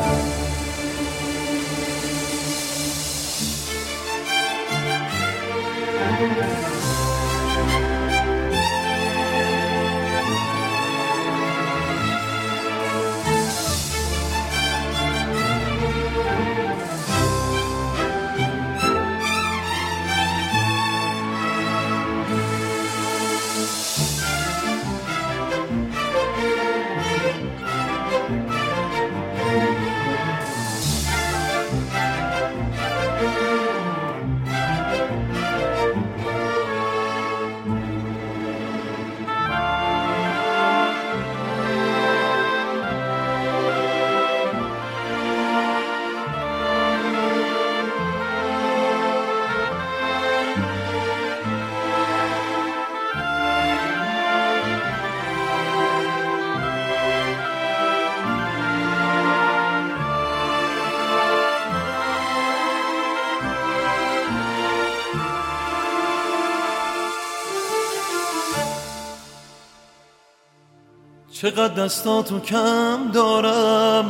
چقدر دستاتو کم دارم،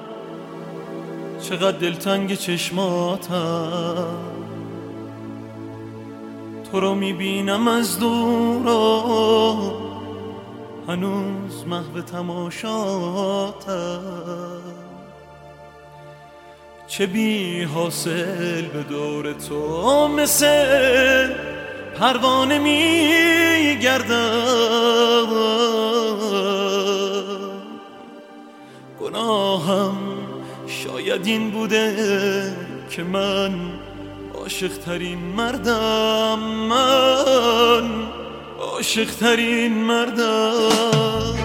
چقدر دلتنگ چشماتم، تو رو میبینم از دور و هنوز محو تماشاتم. چه بی حاصل به دور تو مثل پروانه میگردم، گناهم شاید این بوده که من عاشق ترین مردم، من عاشق ترین مردم.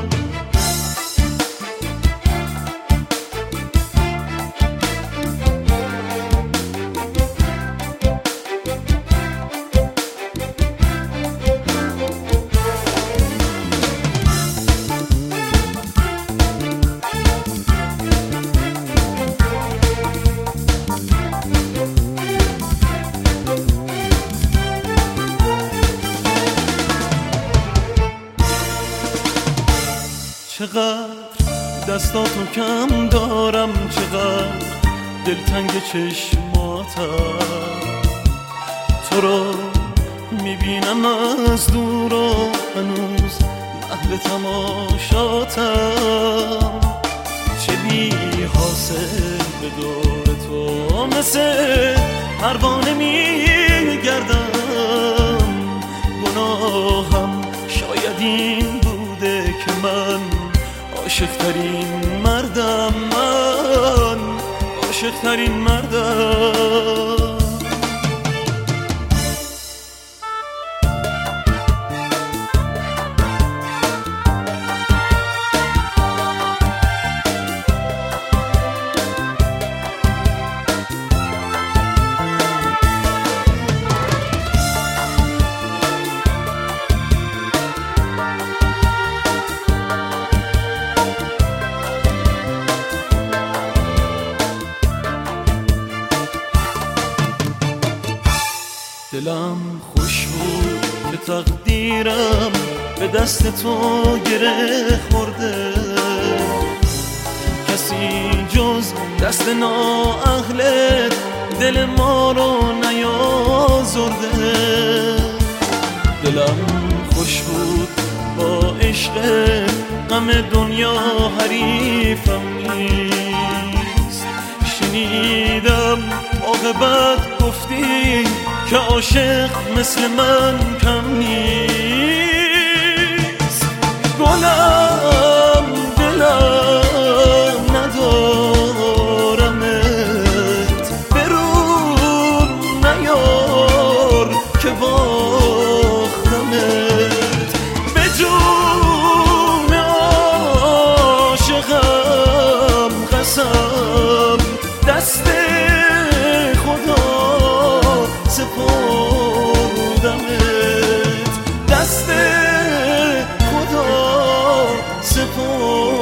چقدر دستاتو کم دارم، چقدر دلتنگ چشماتم، تو رو میبینم از دور و هنوز محو تماشاتم. چه بی حاصل به دور تو مثل پروانه میگردم، گناهم شاید این بوده که من عاشق ترین مردم، من عاشق ترین مردم. دلم خوش بود که تقدیرم به دست تو گره خورده، کسی جز دست نااهلت دل ما رو نیازرده. دلم خوش بود با عشق، غم دنیا حریفم نیست. شنیدم عاقبت گفتی که عاشق مثل من کم نیست. گلم دلم ندارمت، برون نیار که باختمت. به جون عاشقم قسم دست خدا سپردمت، دست خدا سپردمت.